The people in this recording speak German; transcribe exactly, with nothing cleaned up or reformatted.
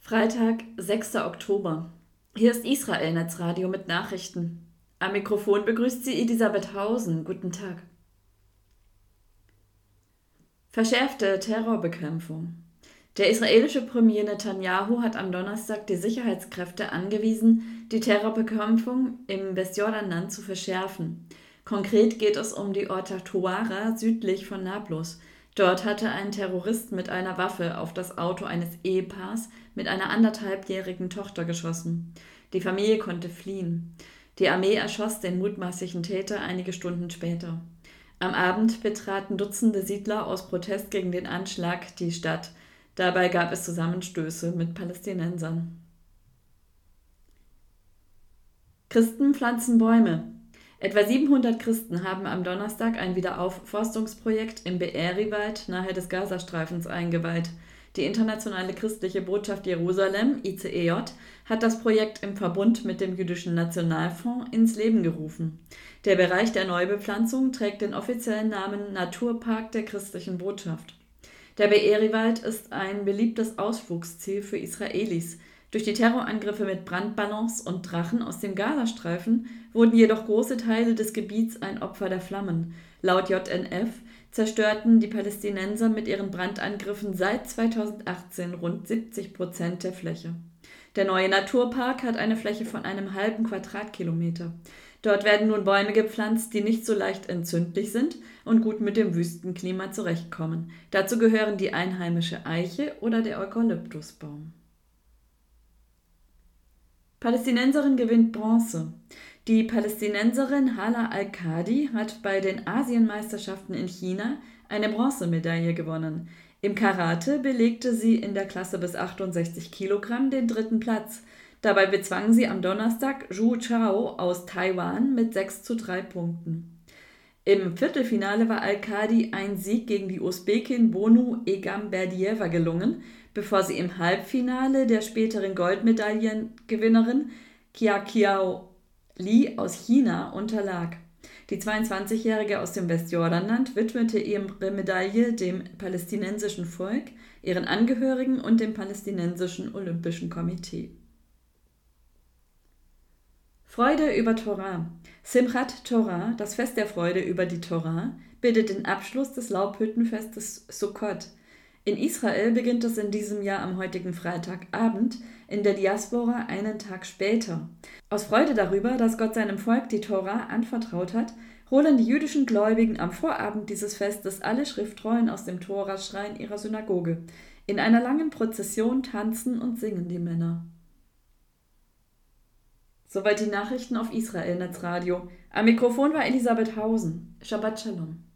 Freitag, sechster Oktober. Hier ist Israel Netzradio mit Nachrichten. Am Mikrofon begrüßt sie Elisabeth Hausen. Guten Tag. Verschärfte Terrorbekämpfung. Der israelische Premier Netanyahu hat am Donnerstag die Sicherheitskräfte angewiesen, die Terrorbekämpfung im Westjordanland zu verschärfen. Konkret geht es um die Orte Tawara südlich von Nablus. Dort hatte ein Terrorist mit einer Waffe auf das Auto eines Ehepaars mit einer anderthalbjährigen Tochter geschossen. Die Familie konnte fliehen. Die Armee erschoss den mutmaßlichen Täter einige Stunden später. Am Abend betraten Dutzende Siedler aus Protest gegen den Anschlag die Stadt. Dabei gab es Zusammenstöße mit Palästinensern. Christen pflanzen Bäume. Etwa siebenhundert Christen haben am Donnerstag ein Wiederaufforstungsprojekt im Be'eri-Wald nahe des Gazastreifens eingeweiht. Die Internationale Christliche Botschaft Jerusalem, I C E J, hat das Projekt im Verbund mit dem Jüdischen Nationalfonds ins Leben gerufen. Der Bereich der Neubepflanzung trägt den offiziellen Namen Naturpark der Christlichen Botschaft. Der Be'eri-Wald ist ein beliebtes Ausflugsziel für Israelis. Durch die Terrorangriffe mit Brandballons und Drachen aus dem Gazastreifen wurden jedoch große Teile des Gebiets ein Opfer der Flammen. Laut J N F zerstörten die Palästinenser mit ihren Brandangriffen seit zweitausendachtzehn rund siebzig Prozent der Fläche. Der neue Naturpark hat eine Fläche von einem halben Quadratkilometer. Dort werden nun Bäume gepflanzt, die nicht so leicht entzündlich sind und gut mit dem Wüstenklima zurechtkommen. Dazu gehören die einheimische Eiche oder der Eukalyptusbaum. Palästinenserin gewinnt Bronze. Die Palästinenserin Hala Al-Qadi hat bei den Asienmeisterschaften in China eine Bronzemedaille gewonnen. Im Karate belegte sie in der Klasse bis achtundsechzig Kilogramm den dritten Platz. Dabei bezwang sie am Donnerstag Zhu Chao aus Taiwan mit sechs zu drei Punkten. Im Viertelfinale war Al-Qadi ein Sieg gegen die Usbekin Bonu Egamberdieva gelungen, bevor sie im Halbfinale der späteren Goldmedaillengewinnerin Qiaqiao Li aus China unterlag. Die zweiundzwanzigjährige aus dem Westjordanland widmete ihre Medaille dem palästinensischen Volk, ihren Angehörigen und dem palästinensischen Olympischen Komitee. Freude über Torah. Simchat Torah, das Fest der Freude über die Torah, bildet den Abschluss des Laubhüttenfestes Sukkot. In Israel beginnt es in diesem Jahr am heutigen Freitagabend, in der Diaspora einen Tag später. Aus Freude darüber, dass Gott seinem Volk die Torah anvertraut hat, holen die jüdischen Gläubigen am Vorabend dieses Festes alle Schriftrollen aus dem Toraschrein ihrer Synagoge. In einer langen Prozession tanzen und singen die Männer. Soweit die Nachrichten auf Israel Netzradio. Am Mikrofon war Elisabeth Hausen. Shabbat Shalom.